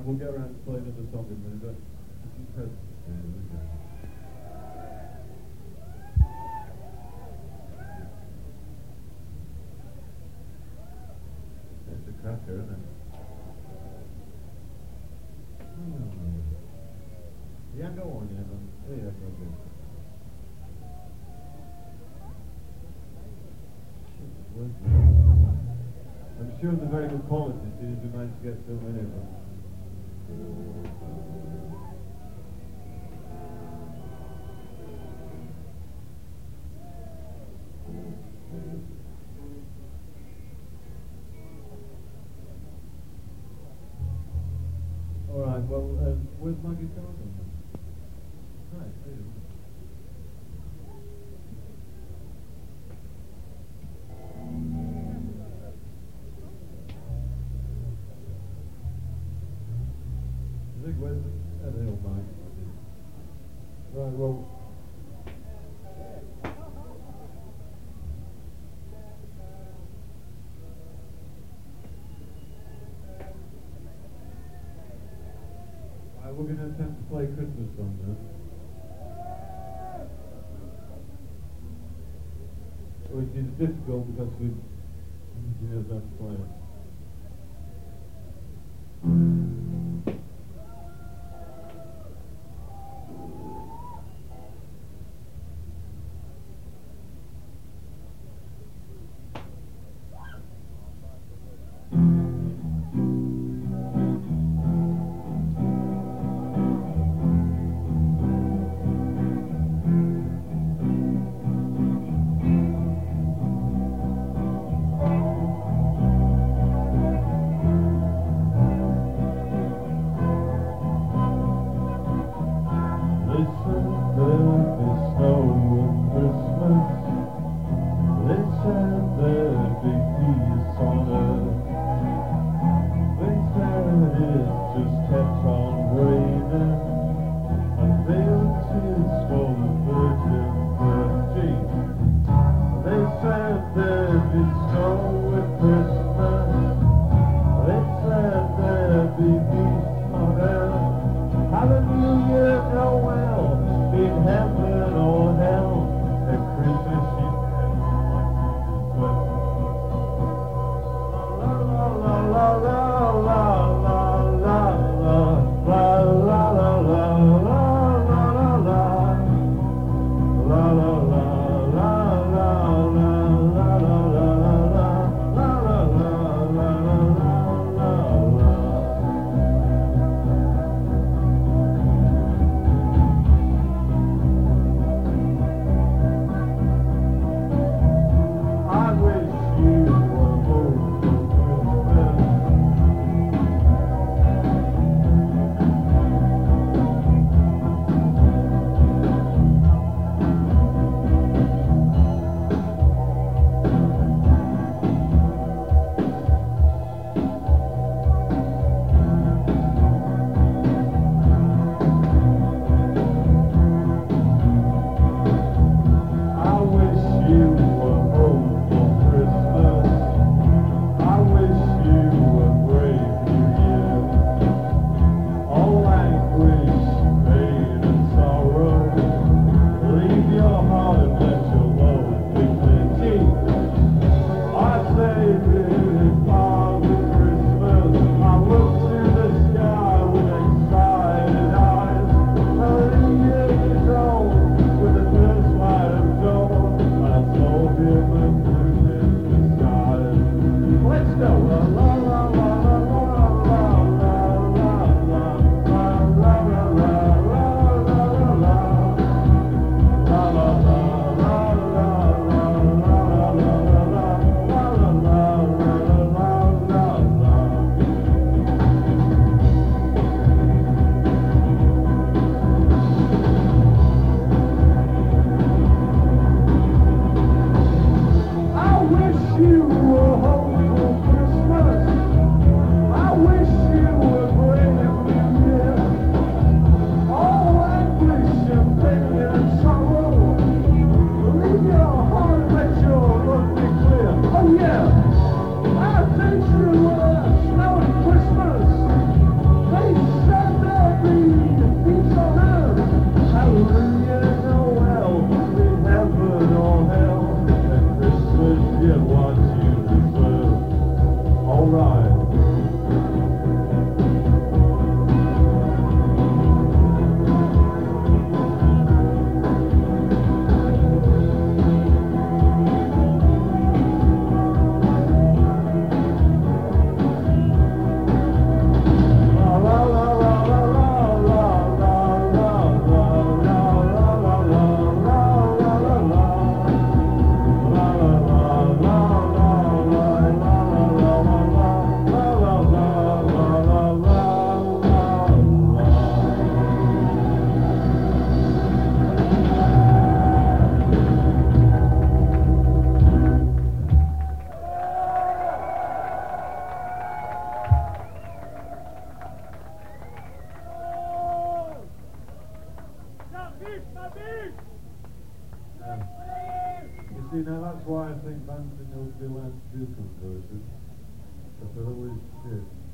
we'll get around to play another song in a minute, but if you press... There we go. That's a cracker, isn't it? Yeah, go on, yeah, man. Oh, yeah, go on. I'm sure they're very good quality as soon as we manage to get so many of them. Alright, well, where's my guitar then? Right, there you go. Where's the old mic? Right, well... Right, we're going to attempt to play a Christmas song now. Which is difficult because we engineers have to play it. You see, now that's why I think Banton will be allowed to do conversion. Because they're always shit.